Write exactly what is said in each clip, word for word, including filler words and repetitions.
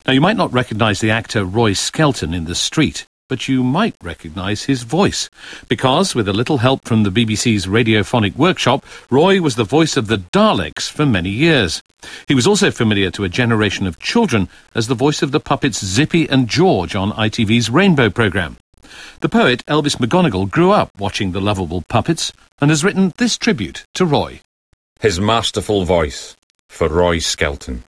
Now, you might not recognise the actor Roy Skelton in the street, but you might recognise his voice, because, with a little help from the B B C's Radiophonic Workshop, Roy was the voice of the Daleks for many years. He was also familiar to a generation of children as the voice of the puppets Zippy and George on I T V's Rainbow programme. The poet Elvis McGonigal grew up watching the lovable puppets and has written this tribute to Roy. His masterful voice for Roy Skelton.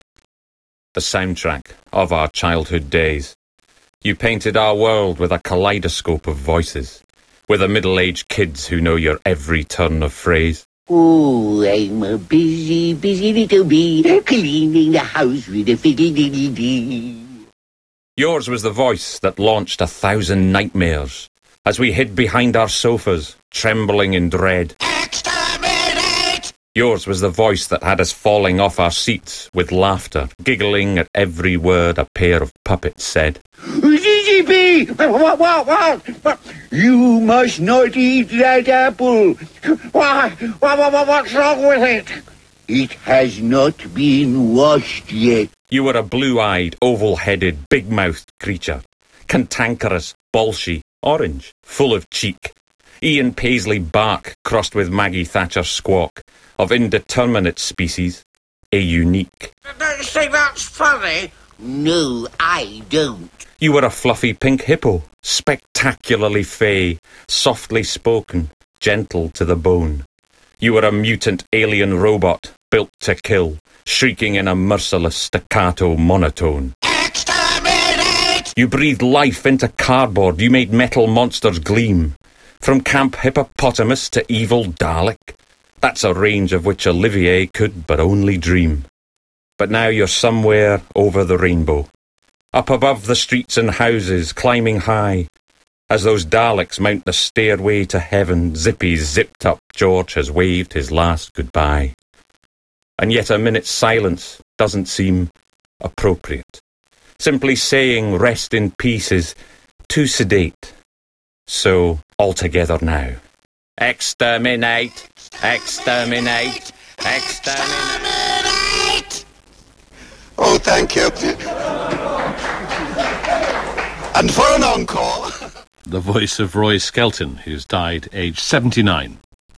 The soundtrack of our childhood days. You painted our world with a kaleidoscope of voices, with the middle-aged kids who know your every turn of phrase. Oh, I'm a busy, busy little bee, cleaning the house with a fiddle-diddle-dee. Yours was the voice that launched a thousand nightmares, as we hid behind our sofas, trembling in dread. Exterminate! Yours was the voice that had us falling off our seats with laughter, giggling at every word a pair of puppets said. Z Z B! What, what, what, what? You must not eat that apple. Why, what, what, what's wrong with it? It has not been washed yet. You were a blue-eyed, oval-headed, big-mouthed creature. Cantankerous, bolshy, orange, full of cheek. Ian Paisley bark crossed with Maggie Thatcher squawk. Of indeterminate species, a unique. Don't you think that's funny? No, I don't. You were a fluffy pink hippo, spectacularly fey, softly spoken, gentle to the bone. You were a mutant alien robot, built to kill, shrieking in a merciless staccato monotone. Exterminate! You breathed life into cardboard, you made metal monsters gleam. From Camp Hippopotamus to evil Dalek, that's a range of which Olivier could but only dream. But now you're somewhere over the rainbow, up above the streets and houses, climbing high. As those Daleks mount the stairway to heaven, Zippy's zipped up George has waved his last goodbye. And yet a minute's silence doesn't seem appropriate. Simply saying rest in peace is too sedate. So, all together now. Exterminate! Exterminate! Exterminate! Oh, thank you. And for an encore... The voice of Roy Skelton, who's died aged seventy-nine.